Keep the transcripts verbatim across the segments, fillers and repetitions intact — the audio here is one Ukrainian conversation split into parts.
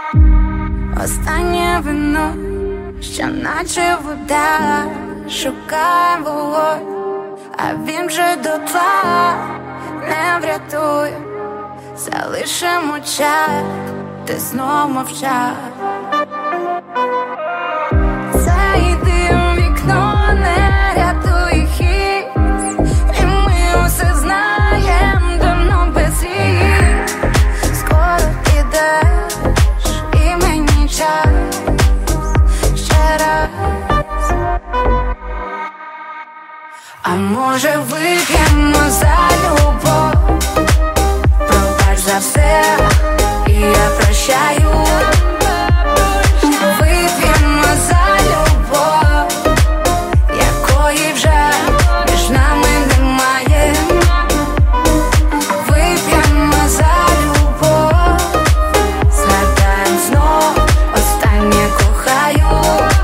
Останнє вино, що наче вода, шукає вогонь, а він вже дотла не врятує. Залишимо час, ти знов мовчав. Цей дим вікно не рятує хід, і ми усе знаєм давно без їх. Скоро підеш, і мені час ще раз. А може вип'ємо за любов, пробач за все, і я прощаю. Вип'ємо за любов, якої вже між нами немає. Вип'ємо за любов, згадаєм знов останнє кохаю.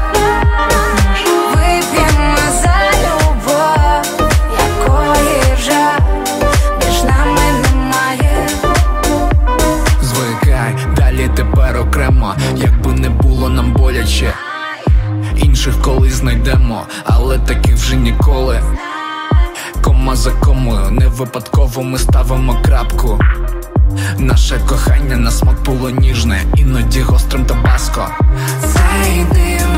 Вип'ємо за любов, якої вже між нами немає. Звикай, далі тепер окремо, якби не було нам боляче. Інших колись знайдемо, але таких вже ніколи. Кома за комою, не випадково ми ставимо крапку. Наше кохання на смак було ніжне, іноді гострим табаско. Цей дим